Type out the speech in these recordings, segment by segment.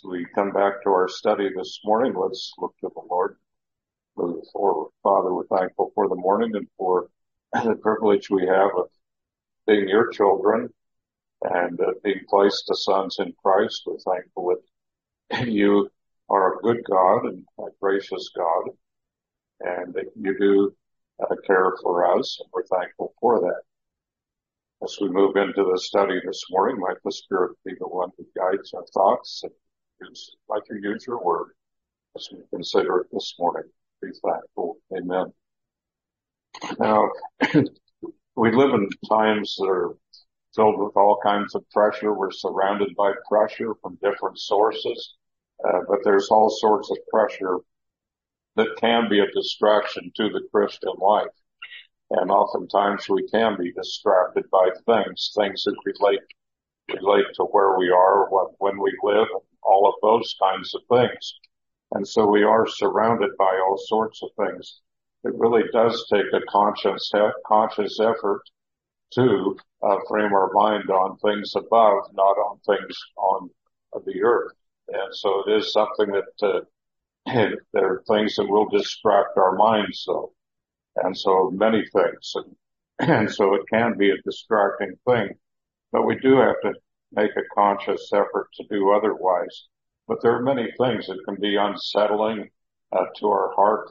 we come back to our study this morning, let's look to the Lord. Father, we're thankful for the morning and for the privilege we have of being your children and being placed as sons in Christ. We're thankful that you are a good God and a gracious God, and that you do care for us, and we're thankful for that. As we move into the study this morning, might the Spirit be the one who guides our thoughts and like you use your word as we consider it this morning. Be thankful. Amen. Now, we live in times that are filled with all kinds of pressure. We're surrounded by pressure from different sources, but there's all sorts of pressure that can be a distraction to the Christian life. And oftentimes we can be distracted by things that relate to where we are, when we live, all of those kinds of things. And so we are surrounded by all sorts of things. It really does take a conscious effort to frame our mind on things above, not on things on the earth. And so it is something that there are things that will distract our minds, though. And so many things. And so it can be a distracting thing. But we do have to make a conscious effort to do otherwise. But there are many things that can be unsettling to our heart.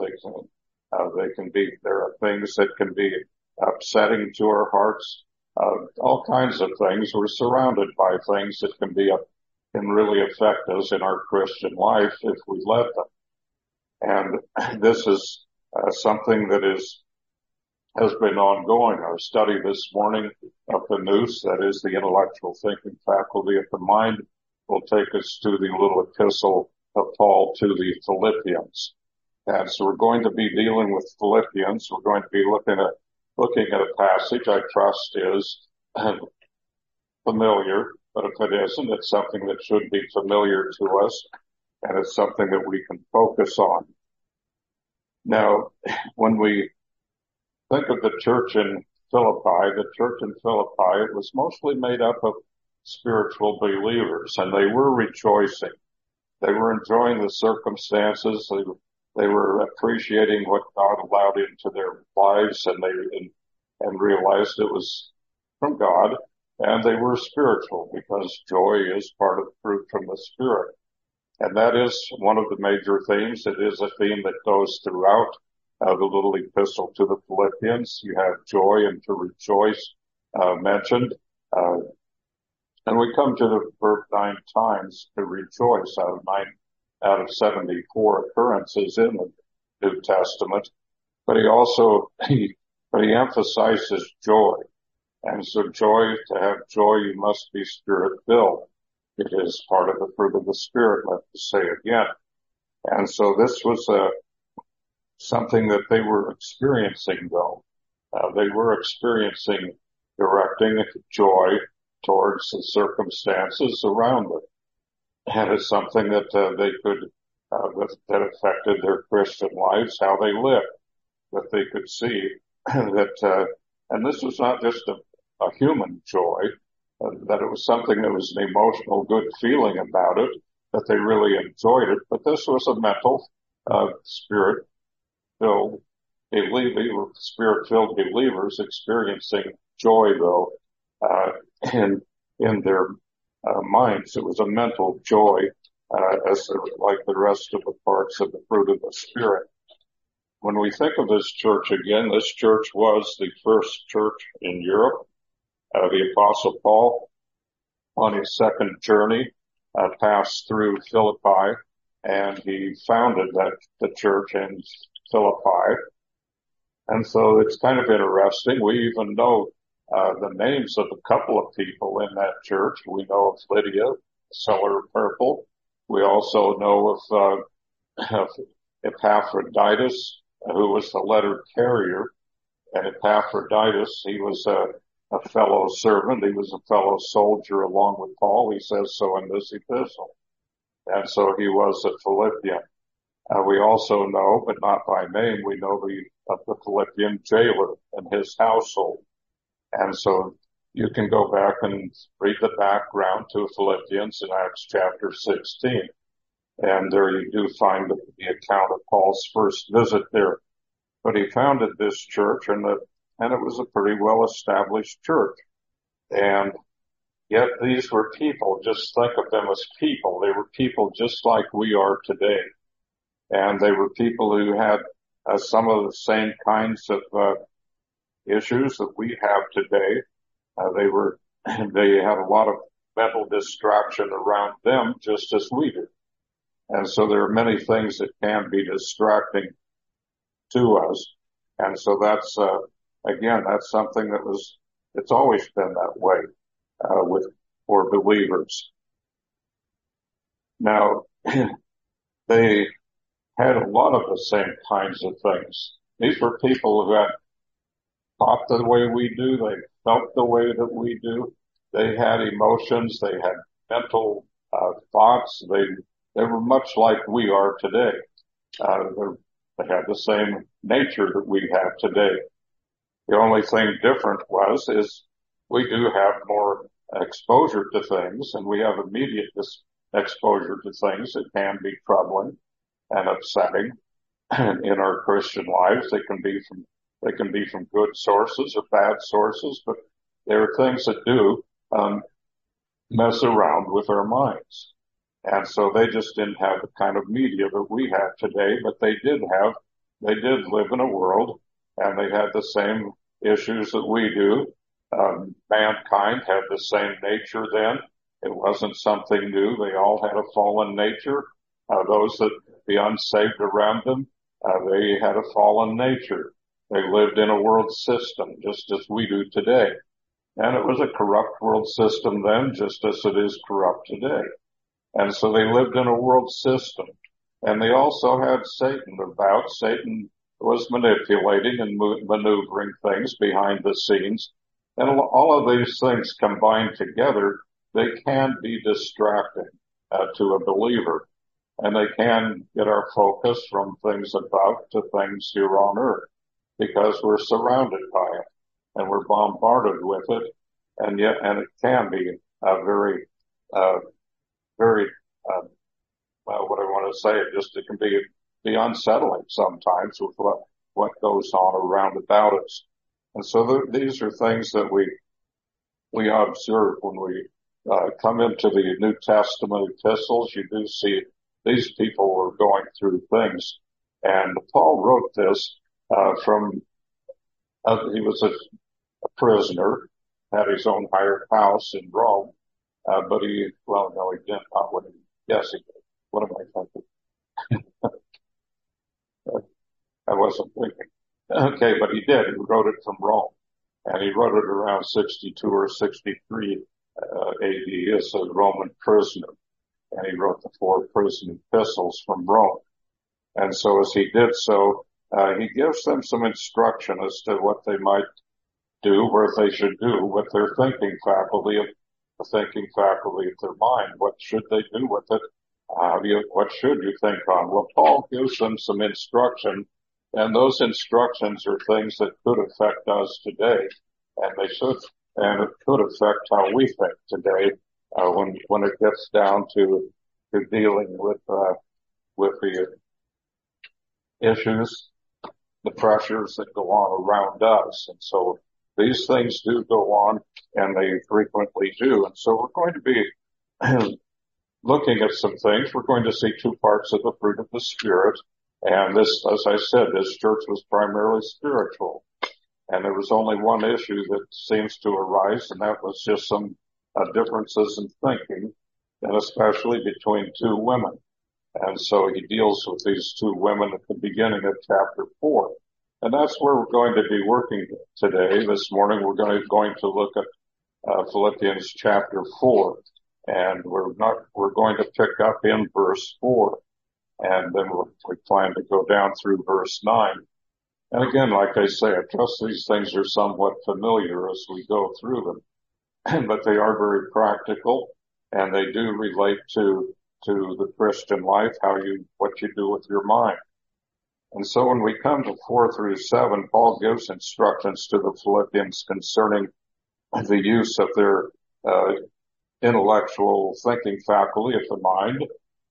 There are things that can be upsetting to our hearts. All kinds of things. We're surrounded by things that can really affect us in our Christian life if we let them. And this is something that has been ongoing. Our study this morning of the nous, that is the intellectual thinking faculty of the mind, will take us to the little epistle of Paul to the Philippians. And so we're going to be dealing with Philippians. We're going to be looking at a passage I trust is familiar, but if it isn't, it's something that should be familiar to us, and it's something that we can focus on. Now, when we think of the church in Philippi, it was mostly made up of spiritual believers, and they were rejoicing. They were enjoying the circumstances. They were appreciating what God allowed into their lives, and realized it was from God. And they were spiritual because joy is part of the fruit from the Spirit. And that is one of the major themes. It is a theme that goes throughout the little epistle to the Philippians. You have joy and to rejoice mentioned. And we come to the verb 9 times to rejoice out of 74 occurrences in the New Testament. But he emphasizes joy. And so to have joy, you must be Spirit-filled. It is part of the fruit of the Spirit, let us say again. And so this was something that they were experiencing, though. They were experiencing directing joy towards the circumstances around them. And it's something that they could, that affected their Christian lives, how they lived, that they could see that, and this was not just a human joy, that it was something that was an emotional good feeling about it, that they really enjoyed it, but this was a mental, spirit-filled believers experiencing joy, though, in their minds. It was a mental joy, like the rest of the parts of the fruit of the Spirit. When we think of this church again, this church was the first church in Europe. The Apostle Paul, on his second journey, passed through Philippi, and he founded the church in Philippi. And so it's kind of interesting. We even know the names of a couple of people in that church. We know of Lydia, seller of purple. We also know of Epaphroditus, who was the letter carrier. And Epaphroditus, he was a fellow servant. He was a fellow soldier along with Paul. He says so in this epistle. And so he was a Philippian. We also know, but not by name, we know of the Philippian jailer and his household. And so you can go back and read the background to Philippians in Acts chapter 16. And there you do find the account of Paul's first visit there. But he founded this church, and it was a pretty well-established church. And yet these were people. Just think of them as people. They were people just like we are today. And they were people who had some of the same kinds of issues that we have today. They had a lot of mental distraction around them, just as we do. And so there are many things that can be distracting to us. And so that's, again, that's something it's always been that way, for believers. Now, they had a lot of the same kinds of things. These were people who had thought the way we do. They felt the way that we do. They had emotions. They had mental thoughts. They were much like we are today. They had the same nature that we have today. The only thing different is we do have more exposure to things, and we have immediate exposure to things that can be troubling and upsetting in our Christian lives. They can be from good sources or bad sources, but there are things that do mess around with our minds. And so they just didn't have the kind of media that we have today, but they did live in a world, and they had the same issues that we do. Mankind had the same nature then. It wasn't something new. They all had a fallen nature. Those that the unsaved around them, they had a fallen nature. They lived in a world system, just as we do today. And it was a corrupt world system then, just as it is corrupt today. And so they lived in a world system. And they also had Satan about. Satan was manipulating and maneuvering things behind the scenes. And all of these things combined together, they can be distracting to a believer. And they can get our focus from things above to things here on earth, because we're surrounded by it and we're bombarded with it. And it can be very, what I want to say, it can be unsettling sometimes with what goes on around about us. And so these are things that we observe when we come into the New Testament epistles. You do see these people were going through things. And Paul wrote this he was a prisoner, had his own hired house in Rome, but he didn't. Yes, he did. What am I thinking? I wasn't thinking. Okay, but he did. He wrote it from Rome, and he wrote it around 62 or 63 AD as a Roman prisoner, and he wrote the 4 prison epistles from Rome. And so as he did so, he gives them some instruction as to what they might do, what they should do with their thinking faculty of their mind. What should they do with it? What should you think on? Well, Paul gives them some instruction, and those instructions are things that could affect us today, and it could affect how we think today, when it gets down to dealing with the issues, the pressures that go on around us. And so these things do go on, and they frequently do. And so we're going to be looking at some things. We're going to see 2 parts of the fruit of the Spirit. And this, as I said, this church was primarily spiritual. And there was only one issue that seems to arise, and that was just some differences in thinking, and especially between 2 women. And so he deals with these 2 women at the beginning of chapter 4. And that's where we're going to be working today. This morning we're going to look at Philippians chapter 4. And we're going to pick up in verse 4. And then we plan to go down through verse 9. And again, like I say, I trust these things are somewhat familiar as we go through them. But they are very practical, and they do relate to the Christian life, what you do with your mind. And so when we come to 4 through 7, Paul gives instructions to the Philippians concerning the use of their intellectual thinking faculty of the mind,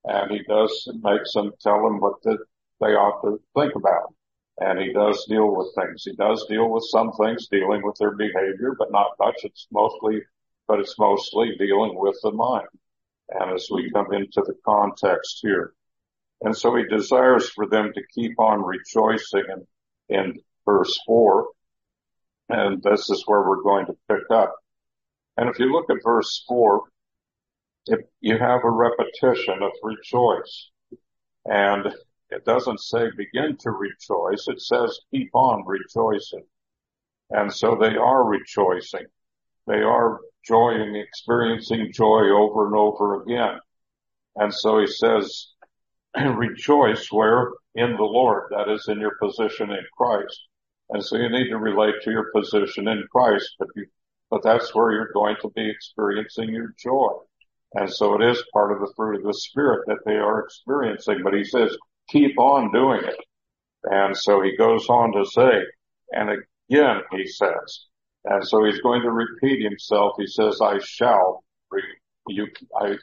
and he does makes them tell them what they ought to think about. And he does deal with things. He does deal with some things dealing with their behavior, but not much. It's mostly dealing with the mind. And as we come into the context here, and so he desires for them to keep on rejoicing in verse 4. And this is where we're going to pick up. And if you look at verse 4, you have a repetition of rejoice. And it doesn't say begin to rejoice. It says keep on rejoicing. And so they are rejoicing. They are joying, experiencing joy over and over again. And so he says, rejoice where? In the Lord. That is, in your position in Christ. And so you need to relate to your position in Christ, but that's where you're going to be experiencing your joy. And so it is part of the fruit of the Spirit that they are experiencing. But he says, keep on doing it. And so he goes on to say, and again he says, and so he's going to repeat himself. He says, I shall say,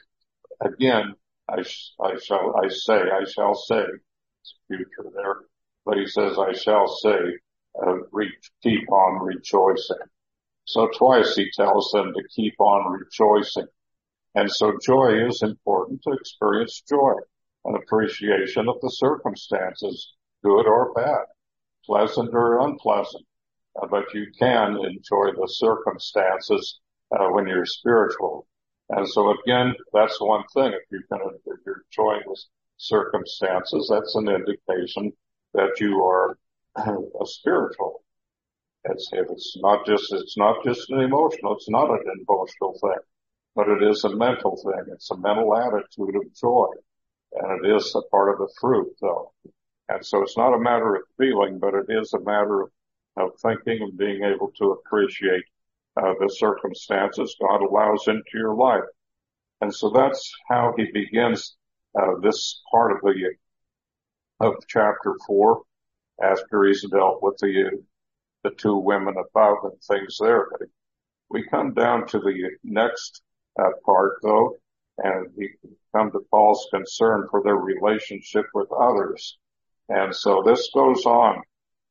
it's future there, but he says, I shall say, keep on rejoicing. So twice he tells them to keep on rejoicing. And so joy is important, to experience joy, an appreciation of the circumstances, good or bad, pleasant or unpleasant. But you can enjoy the circumstances when you're spiritual. And so again, that's one thing. If you're enjoying the circumstances, that's an indication that you are a spiritual. It's not just an emotional, it's not an emotional thing, but it is a mental thing. It's a mental attitude of joy. And it is a part of the fruit, though. And so it's not a matter of feeling, but it is a matter of thinking and being able to appreciate the circumstances God allows into your life. And so that's how he begins this part of chapter 4, after he's dealt with the two women above and things there. But we come down to the next part, though, and we come to Paul's concern for their relationship with others. And so this goes on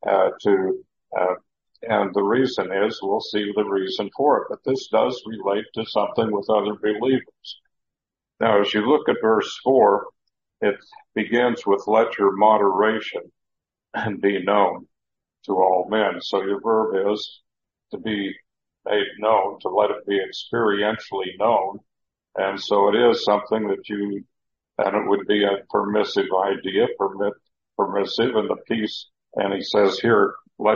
and the reason is, we'll see the reason for it, but this does relate to something with other believers. Now, as you look at verse 4, it begins with, let your moderation be known to all men. So your verb is to be made known, to let it be experientially known. And so it is something and it would be a permissive idea, permissive in the piece. And he says here,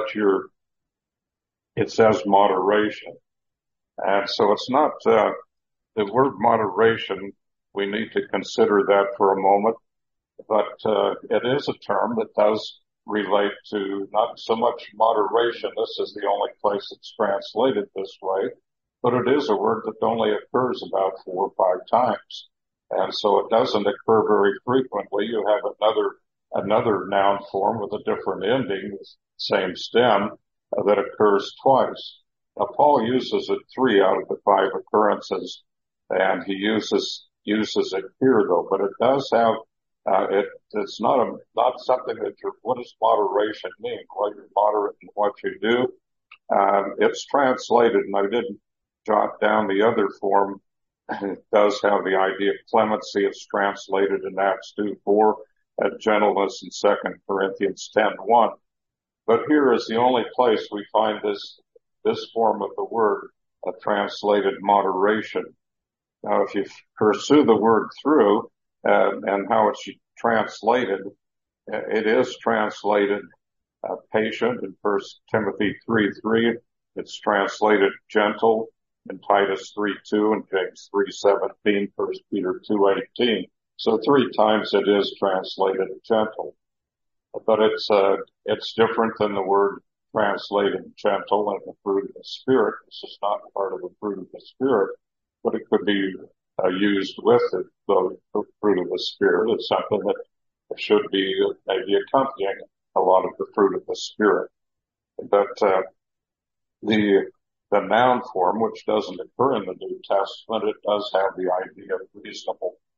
it says moderation. And so it's not, the word moderation, we need to consider that for a moment, but, it is a term that does relate to not so much moderation. This is the only place it's translated this way, but it is a word that only occurs about 4 or 5 times. And so it doesn't occur very frequently. You have another noun form with a different ending, same stem, that occurs twice. Now, Paul uses it 3 out of the 5 occurrences, and he uses it here, though, but it does have, it's not something that what does moderation mean? Well, you're moderate in what you do. It's translated, and I didn't jot down the other form. It does have the idea of clemency. It's translated in Acts 2:4, gentleness in 2 Corinthians 10:1. But here is the only place we find this form of the word translated moderation. Now, if you pursue the word through and how it's translated, it is translated patient in 1 Timothy 3:3. It's translated gentle in Titus 3:2 and James 3:17, 1 Peter 2:18. So 3 times it is translated gentle. But it's different than the word translated gentle and the fruit of the Spirit. This is not part of the fruit of the Spirit, but it could be used with it, the fruit of the Spirit. It's something that should be maybe accompanying a lot of the fruit of the Spirit. But the noun form, which doesn't occur in the New Testament, it does have the idea of reasonable.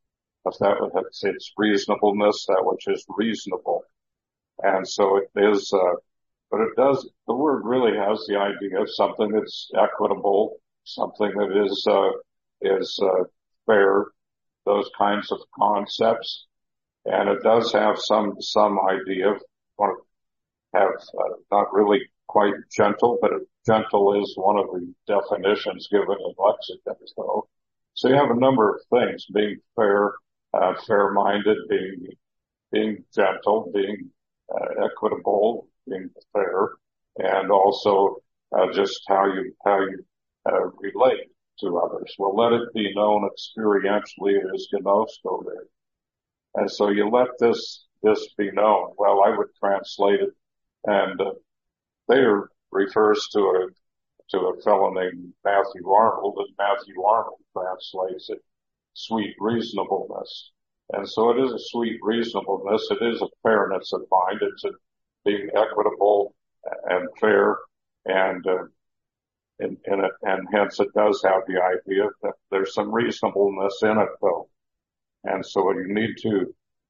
if that it's reasonableness, that which is reasonable. And so it is, but it does, the word really has the idea of something that's equitable, something that is fair, those kinds of concepts. And it does have some idea of, want to have, not really quite gentle, but gentle is one of the definitions given in lexicons, though. So you have a number of things, being fair, fair-minded, being gentle, being equitable, being fair, and also just how you relate to others. Well, let it be known experientially as gnosko there. And so you let this be known. Well, I would translate it, and Thayer refers to a fellow named Matthew Arnold, and Matthew Arnold translates it sweet reasonableness. And so it is a sweet reasonableness. It is a fairness of mind. It's a being equitable and fair, and hence it does have the idea that there's some reasonableness in it, though. And so you need to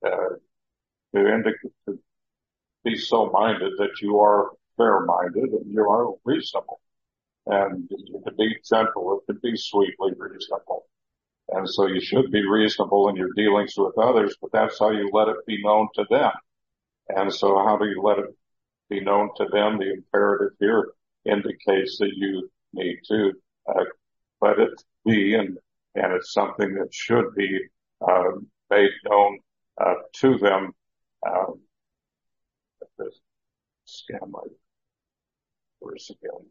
be so minded that you are fair-minded and you are reasonable. And you can be gentle, it can be sweetly reasonable. And so you should be reasonable in your dealings with others, but that's how you let it be known to them. And so how do you let it be known to them? The imperative here indicates that you need to let it be, and it's something that should be made known to them. Scan my verse again.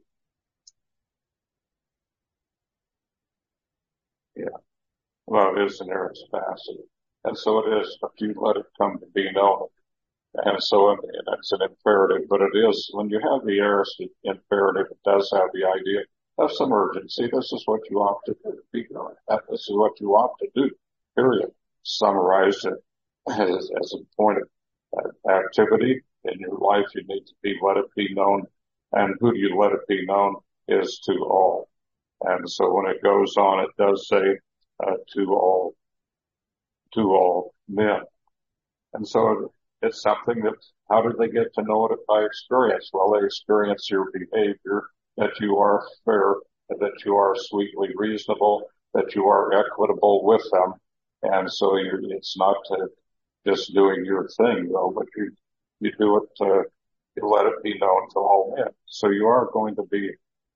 Yeah. Well, it is an aorist facet. And so it is, if you let it come to be known. And so it's an imperative, but it is, when you have the aorist imperative, it does have the idea of some urgency. This is what you ought to do. This is what you ought to do, period. Summarized as a point of activity in your life, you need to let it be known. And who do you let it be known is to all. And so when it goes on, it does say, to all men. And so it's something that, how do they get to know it by experience? Well, they experience your behavior, that you are fair, that you are sweetly reasonable, that you are equitable with them. And so it's not just doing your thing, though, but you do it, you let it be known to all men. So you are going to be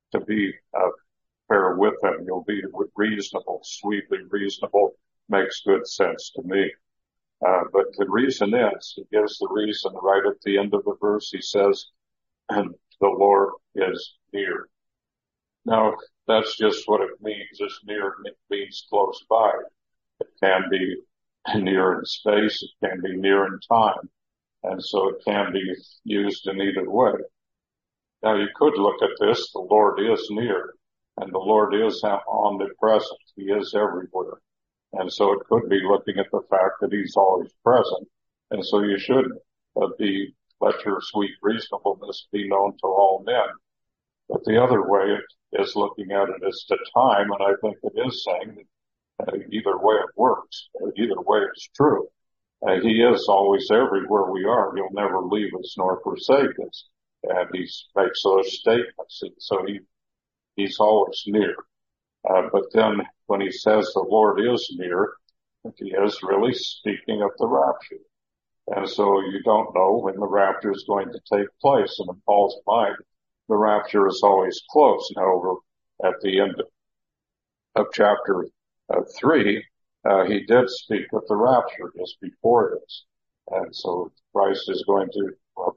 fair with them. You'll be reasonable, sweetly reasonable, makes good sense to me. But the reason is, he gives the reason right at the end of the verse. He says, and the Lord is near. Now, that's just what it means. It's near, it means close by. It can be near in space. It can be near in time. And so it can be used in either way. Now, you could look at this. The Lord is near, and the Lord is omnipresent. He is everywhere. And so it could be looking at the fact that he's always present. And so you should let your sweet reasonableness be known to all men. But the other way is looking at it as to time, and I think it is saying that either way it works. Either way it's true. He is always everywhere we are. He'll never leave us nor forsake us. And he makes those statements. And so he's always near. But then when he says the Lord is near, he is really speaking of the rapture. And so you don't know when the rapture is going to take place. And in Paul's mind, the rapture is always close. However, at the end of chapter 3, he did speak of the rapture just before this. And so Christ is going to,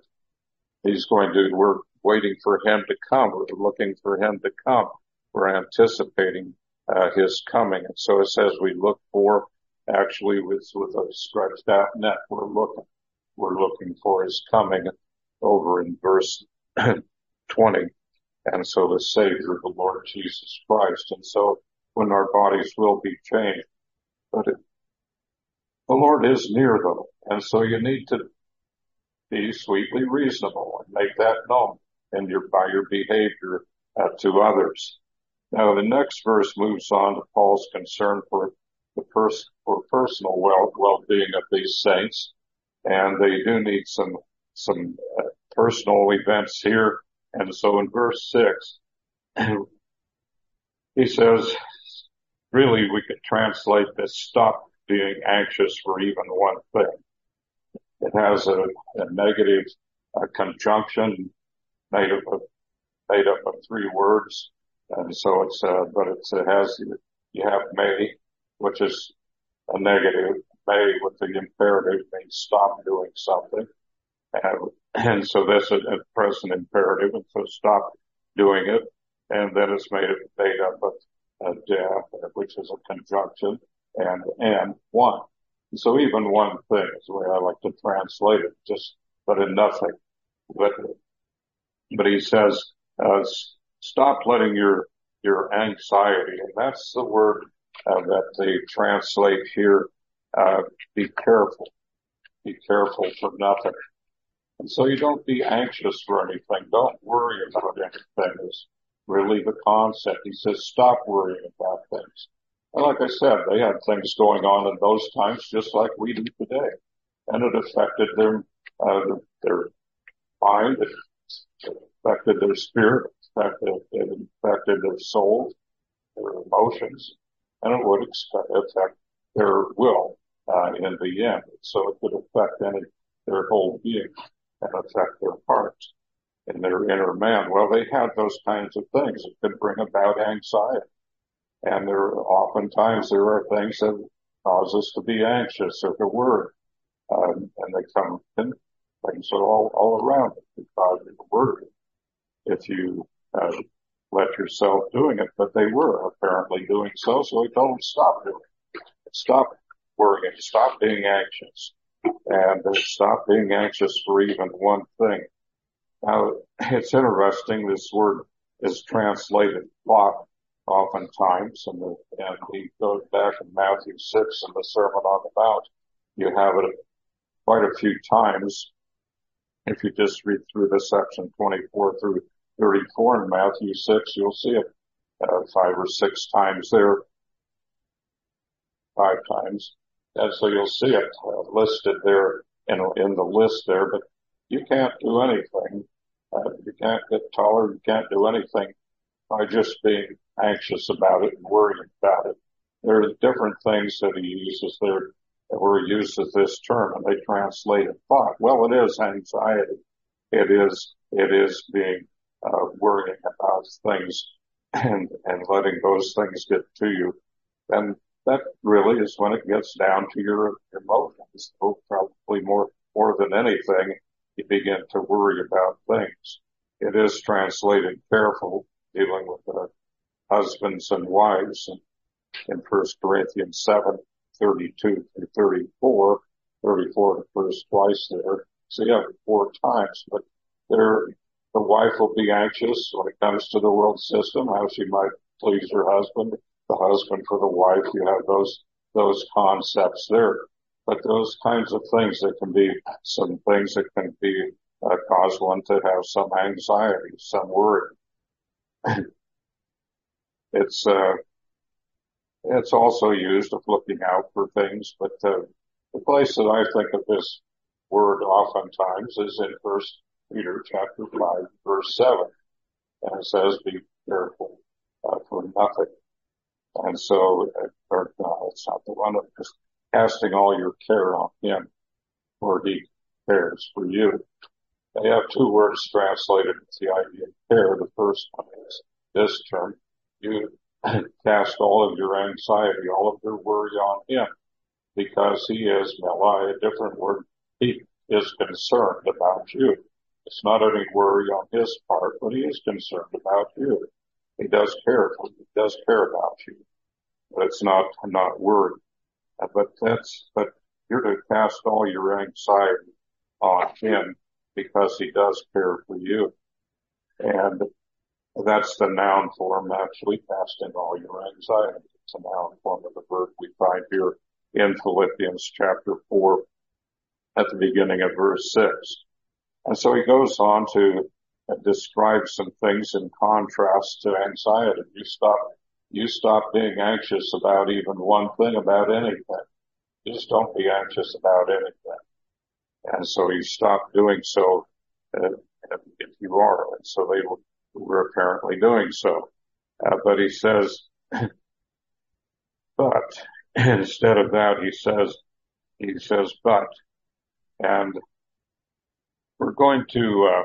we're waiting for him to come. We're looking for him to come. We're anticipating his coming. And so it says we look for, actually with a stretched out net, we're looking for his coming over in verse 20. And so the Savior, the Lord Jesus Christ. And so when our bodies will be changed, but the Lord is near though. And so you need to be sweetly reasonable and make that known by your behavior to others. Now, the next verse moves on to Paul's concern for for personal well-being of these saints. And they do need some personal events here. And so in verse 6, he says, really, we could translate this: stop being anxious for even one thing. It has a negative conjunction made up of three words. And so it has, you have may, which is a negative. May with the imperative means stop doing something. And so that's a present imperative. And so stop doing it. And then it's made up of which is a conjunction, and one. And so even one thing is the way I like to translate it, but in nothing. But he says, stop letting your anxiety, and that's the word that they translate here, be careful. Be careful for nothing. And so you don't be anxious for anything. Don't worry about anything is really the concept. He says, stop worrying about things. And like I said, they had things going on in those times just like we do today. And it affected their mind, it affected their spirit, it affected their soul, their emotions, and it would affect their will in the end. So it could affect their whole being and affect their hearts and their inner man. Well, they had those kinds of things. It could bring about anxiety. And oftentimes there are things that cause us to be anxious or to worry. And they come in things all around it to cause you to worry if you let yourself doing it. But they were apparently doing so he told them, stop doing it. Stop worrying. Stop being anxious. And stop being anxious for even one thing. Now, it's interesting, this word is translated thought oftentimes, and he goes back in Matthew 6 in the Sermon on the Mount. You have it quite a few times. If you just read through the section 24 through 34 in Matthew 6, you'll see it 5 or 6 times there, 5 times. And so you'll see it listed there in the list there, but you can't do anything. You can't get taller. You can't do anything by just being anxious about it and worrying about it. There are different things that he uses there where he uses this term, and they translate it thought. Well, it is anxiety. It is being worrying about things and letting those things get to you. And that really is when it gets down to your emotions. So probably more than anything, you begin to worry about things. It is translated careful, dealing with husbands and wives in 1 Corinthians 7:32 through 34. 34 occurs twice there. So you have it 4 times, but the wife will be anxious when it comes to the world system, how she might please her husband, the husband for the wife. You have those concepts there. But those kinds of things, there can be some things that can be cause one to have some anxiety, some worry. It's also used of looking out for things, but the place that I think of this word oftentimes is in 1 Peter chapter 5, verse 7. And it says, be careful for nothing. And so, it's not the one of just casting all your care on him, for he cares for you. They have 2 words translated with the idea of care. The first one is this term. You cast all of your anxiety, all of your worry on him, because he is, a different word, he is concerned about you. It's not any worry on his part, but he is concerned about you. He does care for you. He does care about you. But it's not worry. But you're to cast all your anxiety on him because he does care for you. And that's the noun form, actually, casting all your anxiety. It's a noun form of the verb we find here in Philippians chapter 4 at the beginning of verse 6. And so he goes on to describe some things in contrast to anxiety. You stop you stop being anxious about even one thing about anything. Just don't be anxious about anything. And so he stopped doing so, if you are. And so they were apparently doing so. But he says, but instead of that, he says, but, and we're going to,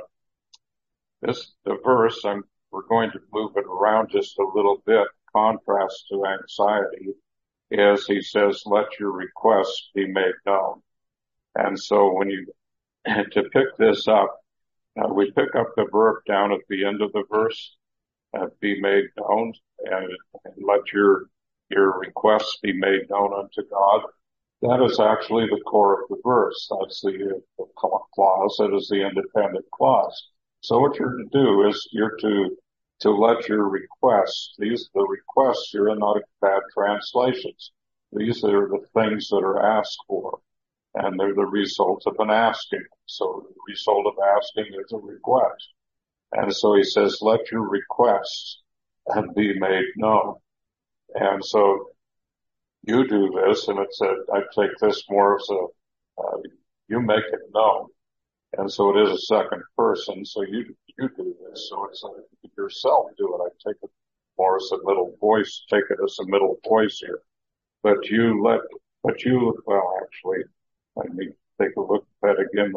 we're going to move it around just a little bit. Contrast to anxiety is, he says, let your requests be made known. And so when you, to pick this up, we pick up the verb down at the end of the verse, be made known, and let your requests be made known unto God. That is actually the core of the verse. That's the clause. That is the independent clause. So what you're to do is you're to let your requests, the requests here are not bad translations. These are the things that are asked for, and they're the result of an asking. So the result of asking is a request. And so he says, let your requests be made known. And so you do this, and I take this more as you make it known. And so it is a second person, so you do this. So it's yourself do it. I take it more as a middle voice, take it as a middle voice here. But well, actually, let me take a look at that again.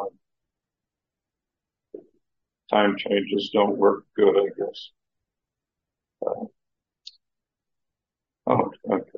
Time changes don't work good, I guess. Okay.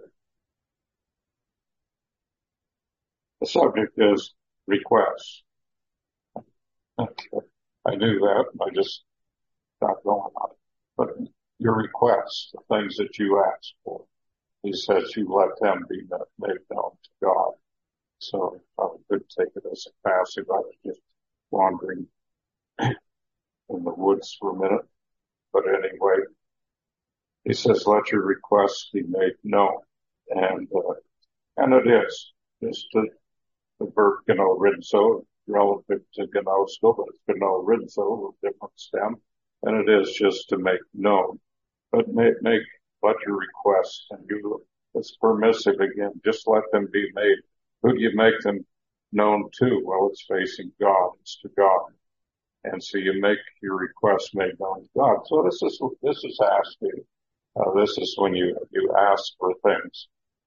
The subject is requests. Okay. I knew that. I just got going on it. But your requests, the things that you ask for, he says you let them be made known to God. So I could take it as a passive. I was just wandering in the woods for a minute. But anyway, he says, let your requests be made known. And it is. Just the verb rinso, relative to gnosko, but it's rinso with different stem. And it is just to make known. But let your requests, and it's permissive again, just let them be made. Who do you make them known to? Well, it's facing God. It's to God. And so you make your requests made known to God. So this is asking. This is when you ask for things.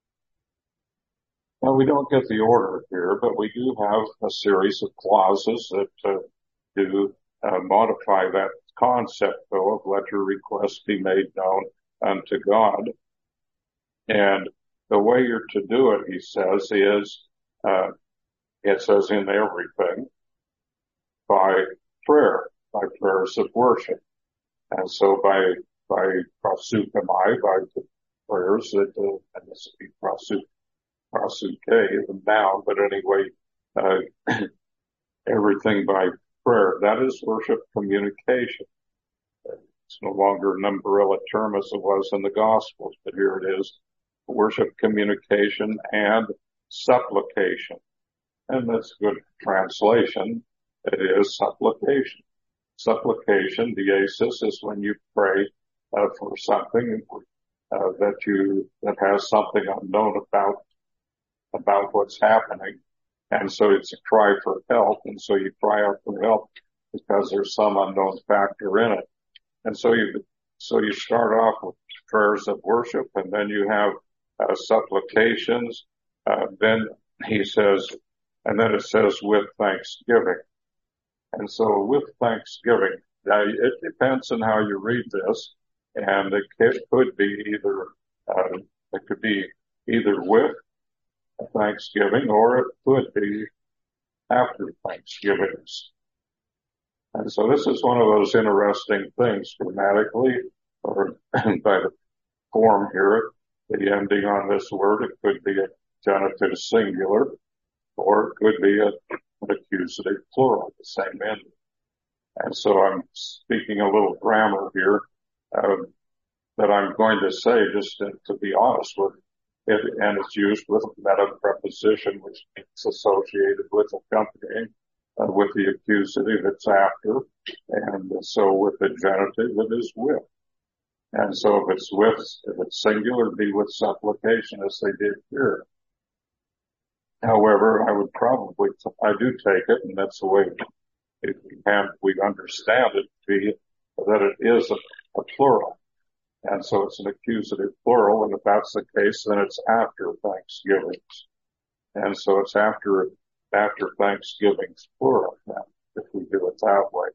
Now, we don't get the order here, but we do have a series of clauses that do modify that concept, though, of let your requests be made known unto God. And the way you're to do it, he says, is it says in everything by prayer, by prayers of worship. And so by proseuchomai, by the prayers that, and this would be proseuche, the noun, but anyway, everything by prayer. That is worship communication. It's no longer an umbrella term as it was in the Gospels, but here it is, worship communication and supplication. And that's a good translation. It is supplication. Supplication, diesis, is when you pray for something that has something unknown about what's happening. And so it's a cry for help. And so you cry out for help because there's some unknown factor in it. And so you start off with prayers of worship, and then you have supplications. Then it says with thanksgiving. And so with thanksgiving, now it depends on how you read this, and it could be either with thanksgiving, or it could be after thanksgivings. And so this is one of those interesting things grammatically, or by the form here, the ending on this word. It could be a genitive singular, or it could be an accusative plural, the same ending. And so I'm speaking a little grammar here that I'm going to say, just to be honest with it, and it's used with a meta preposition, which is associated with accompanying, with the accusative it's after, and so with the genitive it is with. And so if it's singular, be with supplication as they did here. However, I do take it, and that's the way we understand it to be, that it is a plural. And so it's an accusative plural, and if that's the case, then it's after thanksgivings. And so it's after thanksgivings plural now, if we do it that way.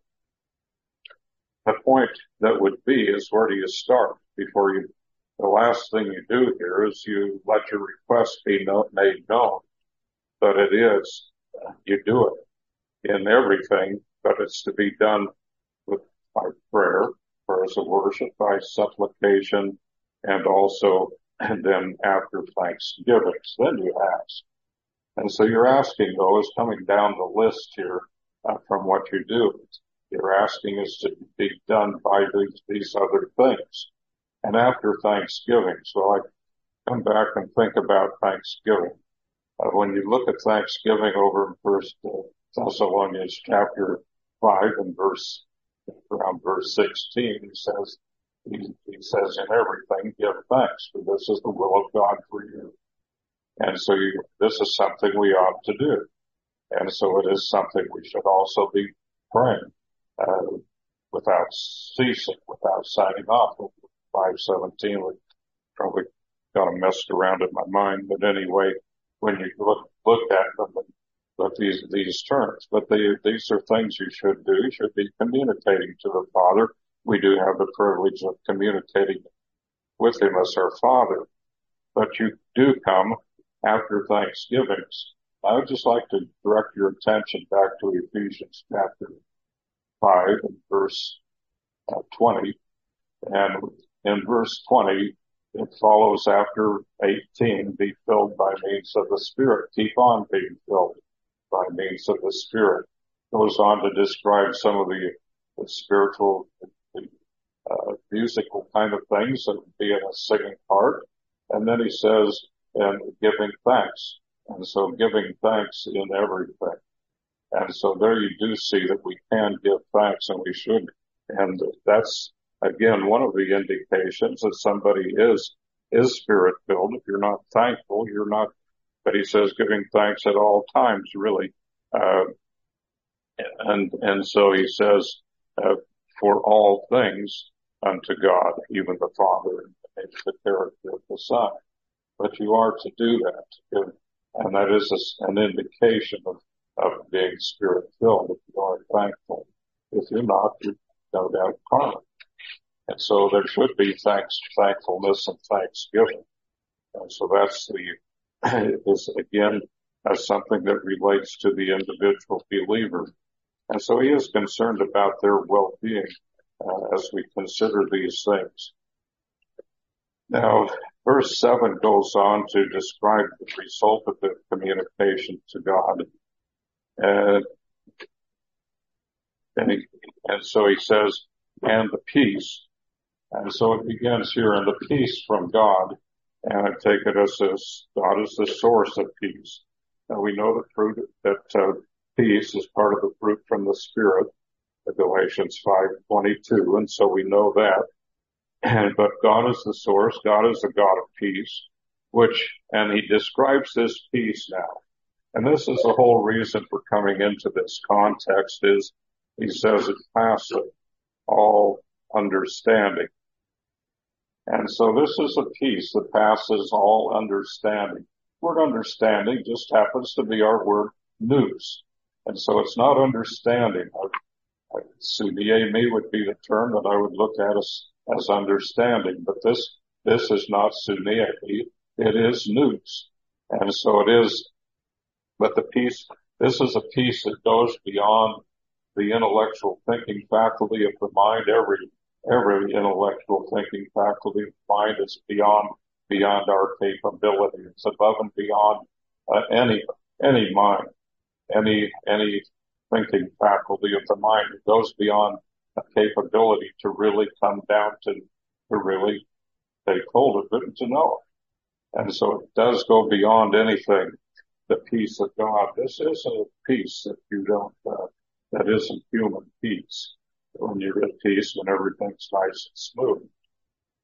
The point that would be is, where do you start the last thing you do here is you let your request be made known, but you do it in everything, but it's to be done by prayers of worship, by supplication, and then after thanksgivings, then you ask. And so your asking, though, is coming down the list here from what you do. Your asking is to be done by these other things. And after thanksgiving, so I come back and think about thanksgiving. When you look at thanksgiving over in First Thessalonians chapter 5 and around verse 16, he says, in everything give thanks, for this is the will of God for you. And so this is something we ought to do. And so it is something we should also be praying, without ceasing, without signing off. 5:17, we probably got them messed around in my mind, but anyway, when you look at them, but these terms, but these are things you should do. You should be communicating to the Father. We do have the privilege of communicating with Him as our Father, but you do come after Thanksgivings. I would just like to direct your attention back to Ephesians chapter 5 and verse 20. And in verse 20, it follows after 18, be filled by means of the Spirit. Keep on being filled by means of the Spirit. Goes on to describe some of the spiritual, musical kind of things that would be in a singing part. And then he says, and giving thanks. And so giving thanks in everything. And so there you do see that we can give thanks, and we should. And that's, again, one of the indications that somebody is spirit filled. If you're not thankful, you're not, but he says giving thanks at all times, really. And so he says, for all things unto God, even the Father, and the character of the Son. But you are to do that. And that is an indication of being spirit filled, if you are thankful. If you're not, you're no doubt carnal. And so there should be thankfulness and thanksgiving. And so that's something that relates to the individual believer. And so he is concerned about their well-being, as we consider these things. Now, verse 7 goes on to describe the result of the communication to God. And so he says, and the peace. And so it begins here, and the peace from God. And I take it as God is the source of peace. Now we know the fruit that peace is part of the fruit from the Spirit, Galatians 5:22, and so we know that. But God is the source. God is the God of peace, and he describes this peace now. And this is the whole reason for coming into this context is he says it passeth all understanding. And so this is a peace that passes all understanding. The word understanding just happens to be our word nous. And so it's not understanding. Sunie me would be the term that I would look at as understanding. But this is not sunie me. It is nous. And so it is, but this is a peace that goes beyond the intellectual thinking faculty of the mind. Every intellectual thinking faculty of the mind is beyond our capability. It's above and beyond any mind, any thinking faculty of the mind. It goes beyond a capability to really come down to really take hold of it and to know it. And so it does go beyond anything. The peace of God. This isn't a peace that isn't human peace. When you're at peace, when everything's nice and smooth.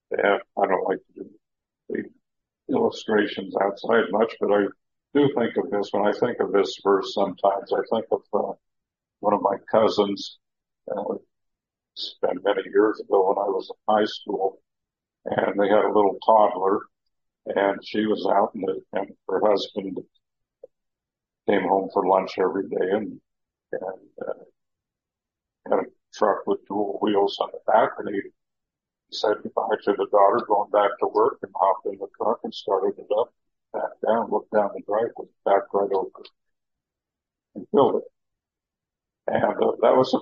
And I don't like to do the illustrations outside much, but I do think of this. When I think of this verse sometimes, I think of one of my cousins. It's been many years ago when I was in high school, and they had a little toddler, and she was out, and her husband came home for lunch every day, and had a truck with dual wheels on the back, and he said goodbye to the daughter, going back to work, and hopped in the truck and started it up, back down, looked down the driveway, backed right over and killed it. And that was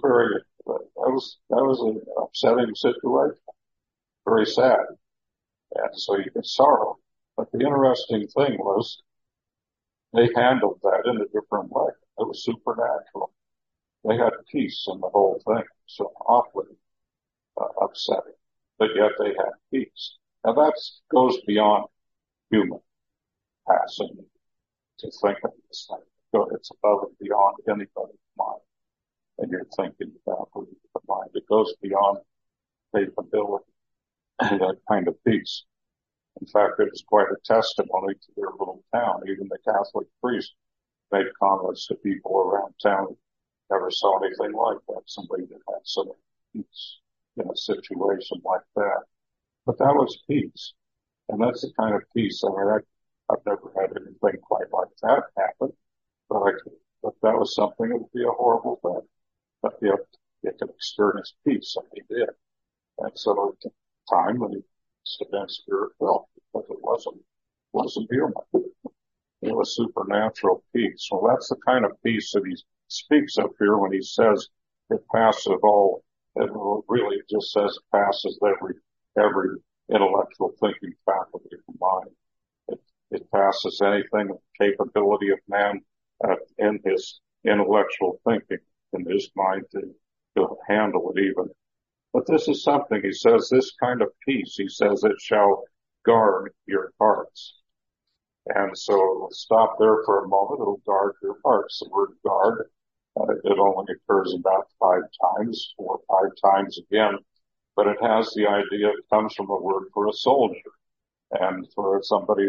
an upsetting situation, very sad, and so you get sorrow. But the interesting thing was they handled that in a different way. It was supernatural. They had peace in the whole thing, so awfully upsetting, but yet they had peace. Now that goes beyond human passing to think of this thing. So it's above and beyond anybody's mind. And you're thinking about the mind. It goes beyond capability and that kind of peace. In fact, it is quite a testimony to their little town. Even the Catholic priest made comments to people around town. Never saw anything like that. Somebody that had so much peace in a situation like that. But that was peace. And that's the kind of peace. I mean, I've never had anything quite like that happen. But that was something that would be a horrible thing. But yet, you could experience peace, and he did. And so at the time when he stood in spirit filled, because it wasn't human. It was supernatural peace. Well, that's the kind of peace that he speaks of here when he says it passes all. It really just says it passes every intellectual thinking faculty of the mind. It passes anything, the capability of man in his intellectual thinking, in his mind to handle it even. But this is something, he says, this kind of peace, he says, it shall guard your hearts. And so we'll stop there for a moment. It'll guard your hearts. The word guard, it only occurs about 5 times, 4 or 5 times again, but it has the idea, it comes from a word for a soldier. And for somebody,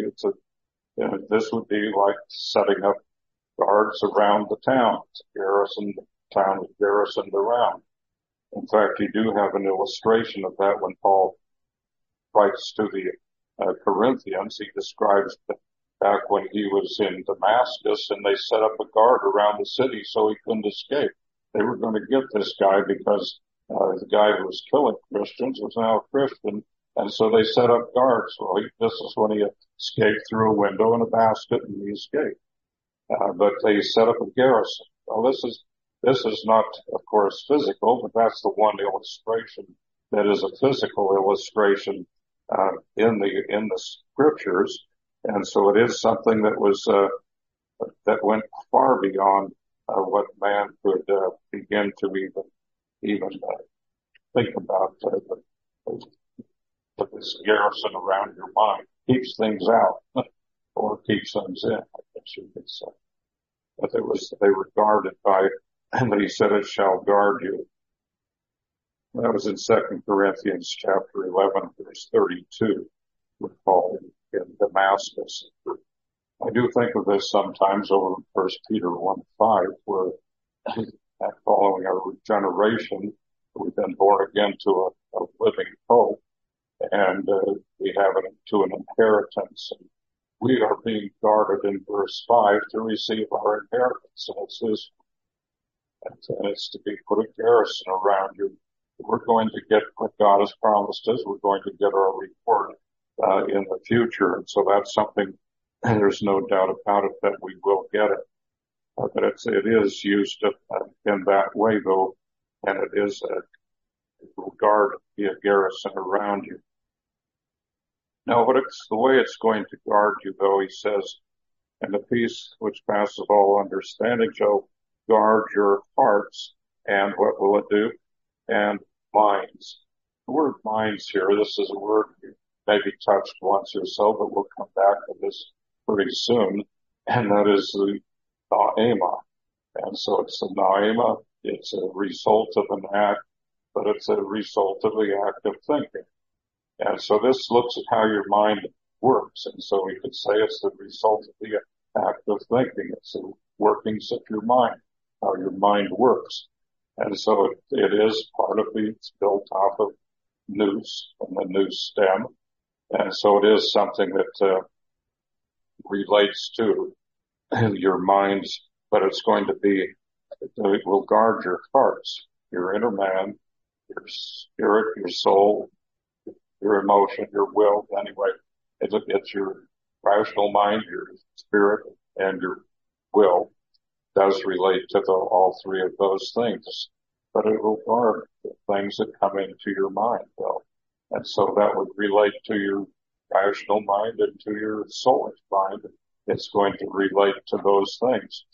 this would be like setting up guards around the town. The town is garrisoned around. In fact, you do have an illustration of that when Paul writes to the Corinthians. He describes back when he was in Damascus and they set up a guard around the city so he couldn't escape. They were going to get this guy because the guy who was killing Christians was now a Christian. And so they set up guards. Well, this is when he escaped through a window in a basket and he escaped. But they set up a garrison. Well, this is not, of course, physical, but that's the one illustration that is a physical illustration in the scriptures. And so it is something that was that went far beyond what man could begin to even think about. This garrison around your mind keeps things out or keeps things in, I guess you could say. But they were guarded by, and he said, it shall guard you. That was in 2 Corinthians chapter 11, verse 32, with Paul in Damascus. I do think of this sometimes over 1 Peter 1:5, where following our regeneration, we've been born again to a living hope, and we have it to an inheritance. And we are being guarded in verse 5 to receive our inheritance, and it's this. And it's to be put a garrison around you. We're going to get what God has promised us. We're going to get our reward in the future. And so that's something, and there's no doubt about it, that we will get it. But it is used in that way, though, and it is it will guard, be a garrison around you. Now, the way it's going to guard you, though, he says, and the peace which passes all understanding shall guard your hearts, and what will it do? And minds. The word minds here, this is a word you maybe touched once or so, but we'll come back to this pretty soon, and that is the naima. And so it's the naima, it's a result of an act, but it's a result of the act of thinking. And so this looks at how your mind works. And so we could say it's the result of the act of thinking. It's the workings of your mind, how your mind works. And so it is part of it's built off of nous and the nous stem. And so it is something that relates to your minds, but it's going to be, it will guard your hearts, your inner man, your spirit, your soul, your emotion, your will. Anyway, it's your rational mind, your spirit, and your will does relate to all three of those things, but it will guard the things that come into your mind, though. And so that would relate to your rational mind and to your soulish mind. It's going to relate to those things.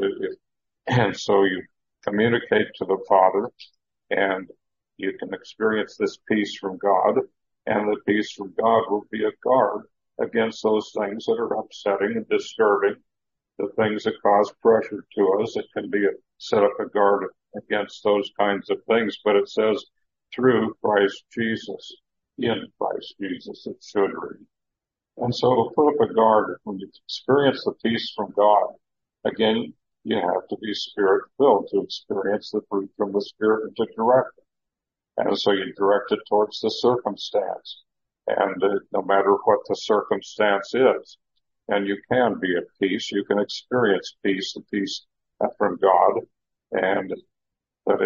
And so you communicate to the Father, and you can experience this peace from God, and the peace from God will be a guard against those things that are upsetting and disturbing, the things that cause pressure to us. It can be set up a guard against those kinds of things, but it says through Christ Jesus, in Christ Jesus, it should read. And so to put up a guard, when you experience the peace from God, again, you have to be spirit-filled to experience the fruit from the Spirit and to direct it. And so you direct it towards the circumstance. And no matter what the circumstance is, and you can be at peace, you can experience peace, the peace from God, and that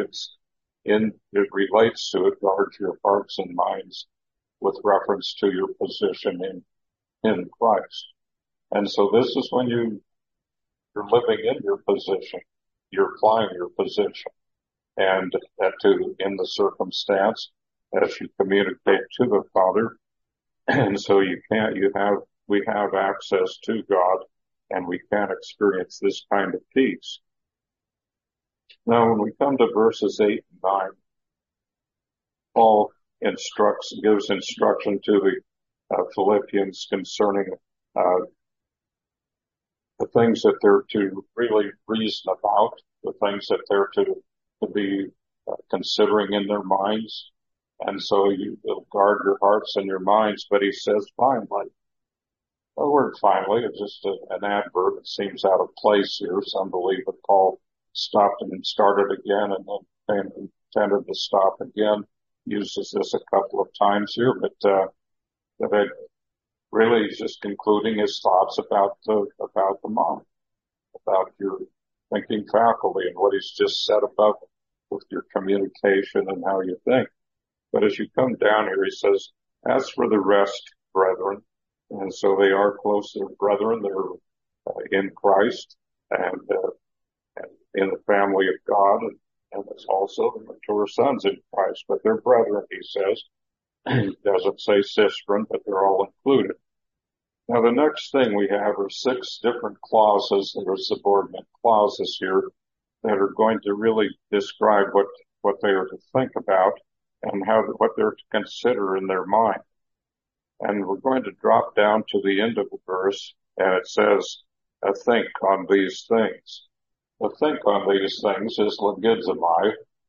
it relates to it, guards your hearts and minds with reference to your position in Christ. And so this is when you're living in your position, you're applying your position, and in the circumstance as you communicate to the Father. And so we have access to God, and we can experience this kind of peace. Now, when we come to verses 8 and 9, Paul gives instruction to the Philippians concerning the things that they're to really reason about, the things that they're to be considering in their minds. And so you'll guard your hearts and your minds. But he says, finally. The word finally is just an adverb. It seems out of place here. Some believe that Paul stopped and started again and then intended to stop again. Uses this a couple of times here, but that really is just concluding his thoughts about the mind, about your thinking faculty and what he's just said above with your communication and how you think. But as you come down here, he says, as for the rest, brethren, and so they are close to their brethren, they're in Christ and in the family of God, and there's also the mature sons in Christ, but they're brethren, he says. He doesn't say sistren, but they're all included. Now, the next thing we have are 6 different clauses that are subordinate clauses here that are going to really describe what they are to think about and what they're to consider in their mind. And we're going to drop down to the end of the verse, and it says, think on these things. The think on these things is logizomai.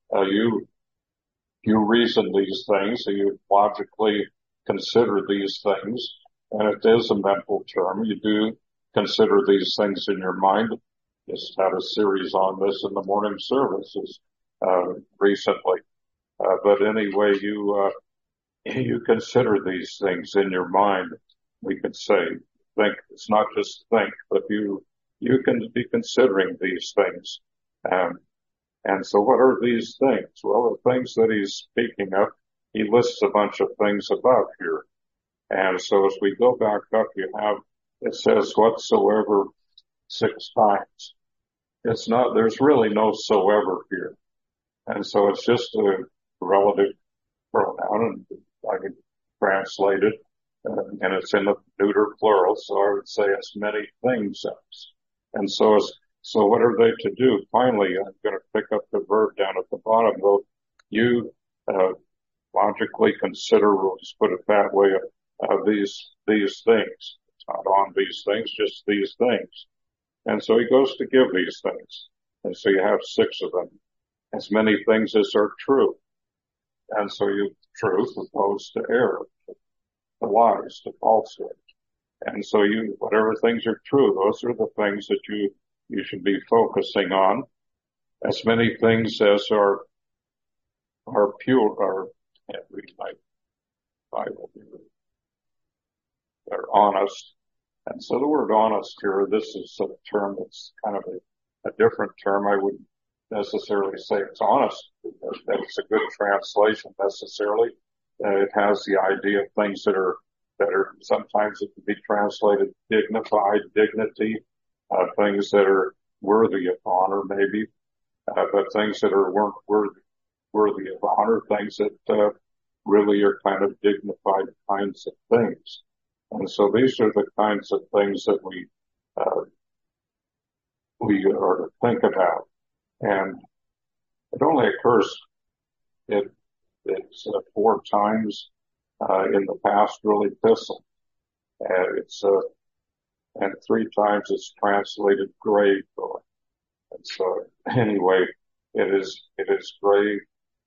You reason these things, you logically consider these things, and it is a mental term. You do consider these things in your mind. Just had a series on this in the morning services recently. But anyway, you consider these things in your mind. We could say think. It's not just think, but you can be considering these things. And so what are these things? Well, the things that he's speaking of, he lists a bunch of things above here. And so as we go back up, it says whatsoever 6 times. There's really no soever here. And so it's just a relative pronoun, and I can translate it, and it's in the neuter plural, so I would say as many things as. And so what are they to do? Finally, I'm going to pick up the verb down at the bottom, though. You logically consider, we'll just put it that way, these things. It's not on these things, just these things. And so he goes to give these things. And so you have 6 of them. As many things as are true. And so you truth opposed to error, to lies, to falsehood. And so whatever things are true, those are the things that you should be focusing on. As many things as are pure, can't read my Bible here, are honest. And so the word honest here, this is a term that's kind of a different term. I wouldn't necessarily say it's honest, because that's a good translation necessarily. It has the idea of things that are sometimes it can be translated dignified, dignity, things that are worthy of honor maybe, but things that weren't worthy of honor, things that really are kind of dignified kinds of things. And so these are the kinds of things that we are to think about. And it only occurs, it's 4 times in the pastoral epistle. And 3 times it's translated grave. And so anyway, it is grave,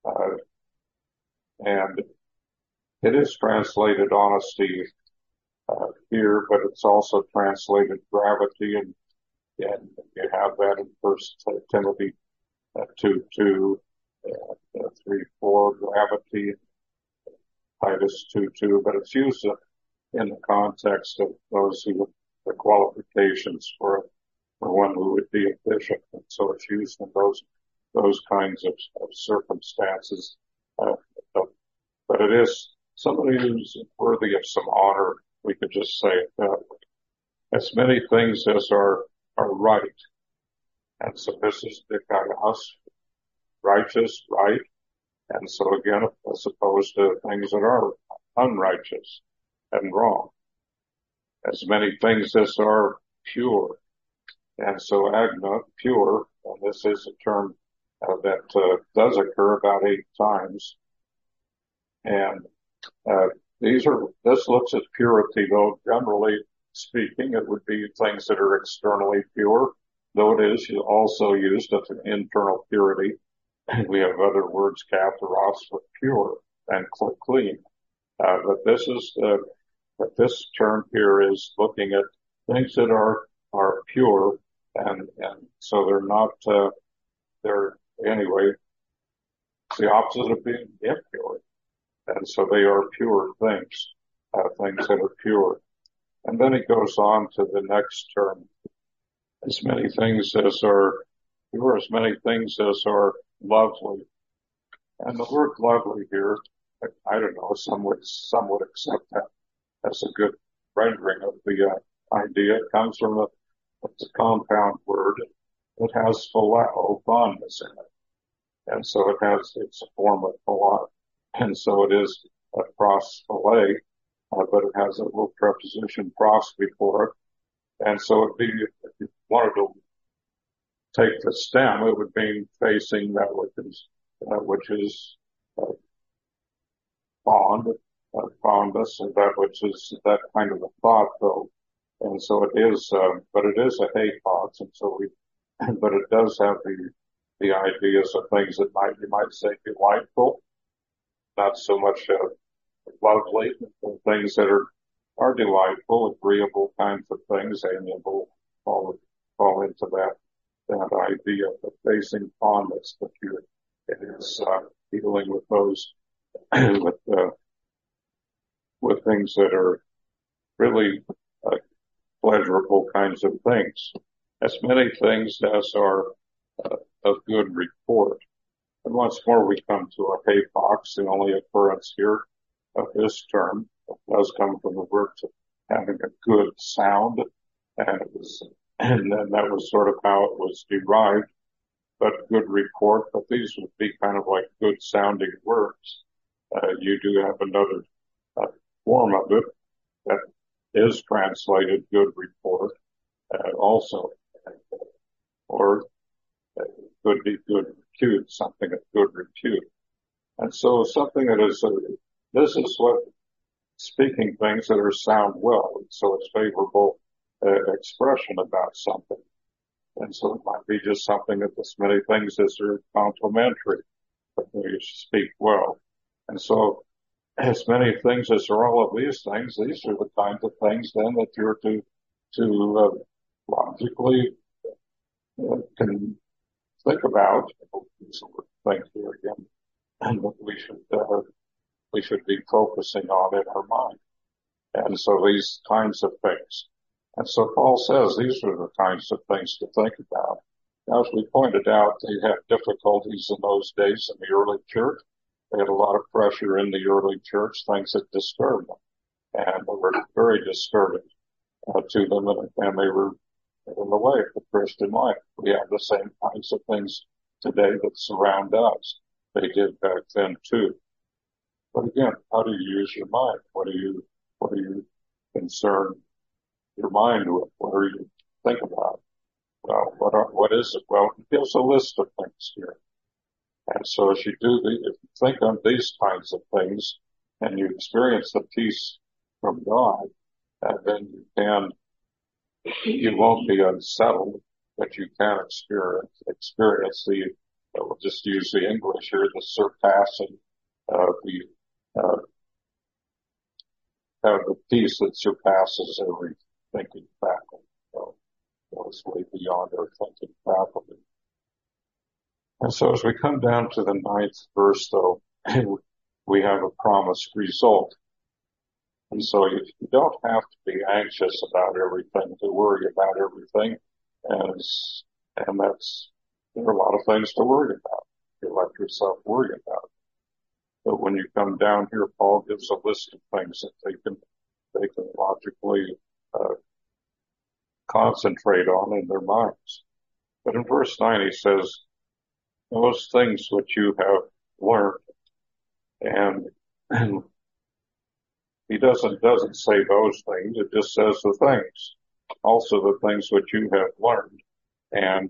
and it is translated honesty here, but it's also translated gravity, and you have that in First Timothy 2:2, 3:4, gravity, Titus 2:2, but it's used in the context of those the qualifications for one who would be a bishop, and so it's used in those kinds of circumstances. But it is somebody who's worthy of some honor. We could just say it that way. As many things as are right. And so this is the kind of us, righteous, right. And so again, as opposed to things that are unrighteous and wrong. As many things as are pure. And so agna, pure, and this is a term that does occur about 8 times. And this looks at purity, though generally speaking, it would be things that are externally pure, though it is also used as an internal purity. We have other words, katharos, for pure and clean. But this term here is looking at things that are pure, and so they're not, anyway, it's the opposite of being impure. And so they are pure things, things that are pure. And then it goes on to the next term. As many things as are pure, as many things as are lovely. And the word lovely here, I don't know, some would accept that as a good rendering of the idea. It comes from it's a compound word. It has phileo, fondness in it. And so it's a form of phileo. And so it is a pros phile, but it has a little preposition pros before it. And so if you wanted to take the stem, it would mean facing that which is fond, fondness, and that which is that kind of a thought, though. And so it is, but it is a hay thoughts, and so but it does have the ideas of things that you might say delightful, not so much lovely, things that are delightful, agreeable kinds of things, amiable, fall into that idea of facing fondness, that it is dealing with those with things that are really pleasurable kinds of things. As many things as are of good report. And once more, we come to a hapax, the only occurrence here of this term. It does come from the word to having a good sound, and then that was sort of how it was derived. But good report, but these would be kind of like good sounding words. You do have another form of it that is translated good report, also, or could be good repute, something of good repute. And so something that is, this is what speaking things that are sound well. So it's favorable expression about something. And so it might be just something that as many things as are complimentary, but you speak well. And so, as many things as are all of these things, these are the kinds of things then that you're to logically can think about. Think here again, and that we should be focusing on in our mind. And so these kinds of things. And so Paul says these are the kinds of things to think about. Now, as we pointed out, they had difficulties in those days in the early church. They had a lot of pressure in the early church, things that disturbed them. And they were very disturbing to them, and they were in the way of the Christian life. We have the same kinds of things today that surround us. They did back then too. But again, how do you use your mind? What do you concern your mind with? What do you think about? Well, what is it? Well, it gives a list of things here. And so as you if you think on these kinds of things and you experience the peace from God, then you won't be unsettled, but you can experience we'll just use the English here, the surpassing, the peace that surpasses every thinking faculty. So goes way beyond our thinking faculty. And so as we come down to the 9th verse, though, we have a promised result. And so you don't have to be anxious about everything, to worry about everything. And there are a lot of things to worry about. You let yourself worry about it. But when you come down here, Paul gives a list of things that they can logically concentrate on in their minds. But in verse 9 he says, those things which you have learned, and he doesn't say those things, it just says the things. Also the things which you have learned and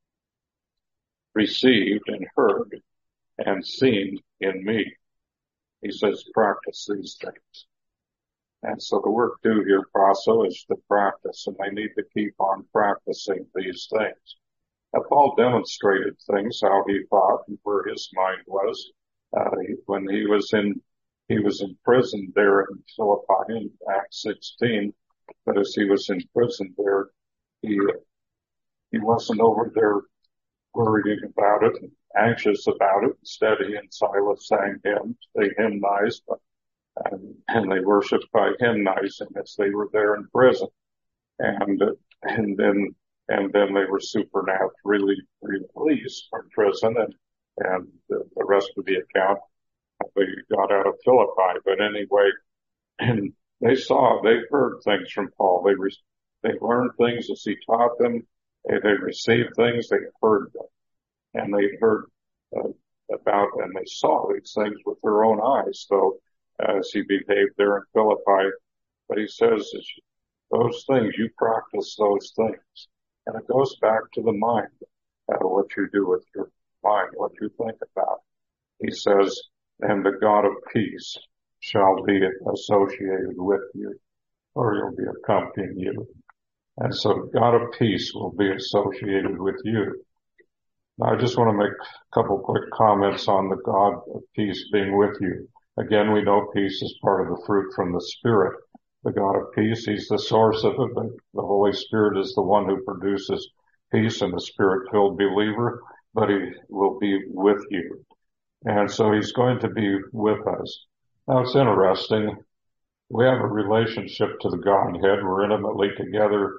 received and heard and seen in me. He says, practice these things. And so the word do here, praso, is to practice, and they need to keep on practicing these things. Now, Paul demonstrated things, how he thought and where his mind was, when he was in prison there in Philippi in Acts 16. But as he was in prison there, he wasn't over there worrying about it, anxious about it. Instead, he and Silas sang hymns. They hymnized, and they worshiped by hymnizing as they were there in prison. And then they were supernaturally released from prison, and the rest of the account, they got out of Philippi. But anyway, and they heard things from Paul. They learned things as he taught them. They received things, they heard them. And they heard about, and they saw these things with their own eyes, though, as he behaved there in Philippi. But he says, those things, you practice those things. And it goes back to the mind, what you do with your mind, what you think about. He says, and the God of peace shall be associated with you, or he'll be accompanying you. And so God of peace will be associated with you. Now I just want to make a couple quick comments on the God of peace being with you. Again, we know peace is part of the fruit from the Spirit. The God of peace, he's the source of it, but the Holy Spirit is the one who produces peace in the Spirit-filled believer, but he will be with you. And so he's going to be with us. Now it's interesting. We have a relationship to the Godhead. We're intimately together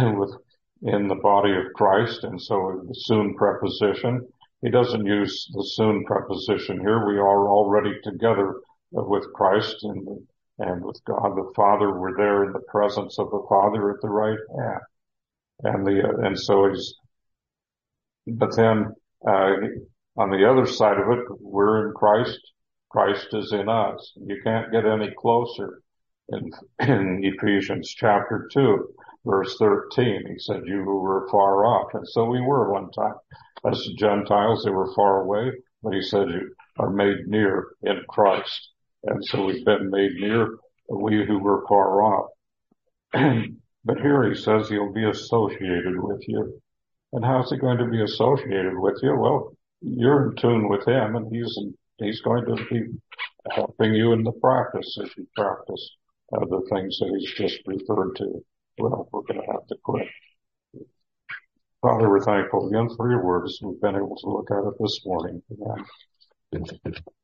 in the body of Christ, and so the soon preposition. He doesn't use the soon preposition here. We are already together with Christ and with God the Father. We're there in the presence of the Father at the right hand. But then, on the other side of it, we're in Christ. Christ is in us. You can't get any closer. In Ephesians chapter 2, verse 13, he said, you who were far off. And so we were one time. As Gentiles, they were far away, but he said you are made near in Christ. And so we've been made near, we who were far off. But here he says he'll be associated with you. And how's he going to be associated with you? Well, you're in tune with him, and he's going to be helping you in the practice as you practice the things that he's just referred to. Well, we're going to have to quit. Father, we're thankful again for your words. We've been able to look at it this morning. Amen.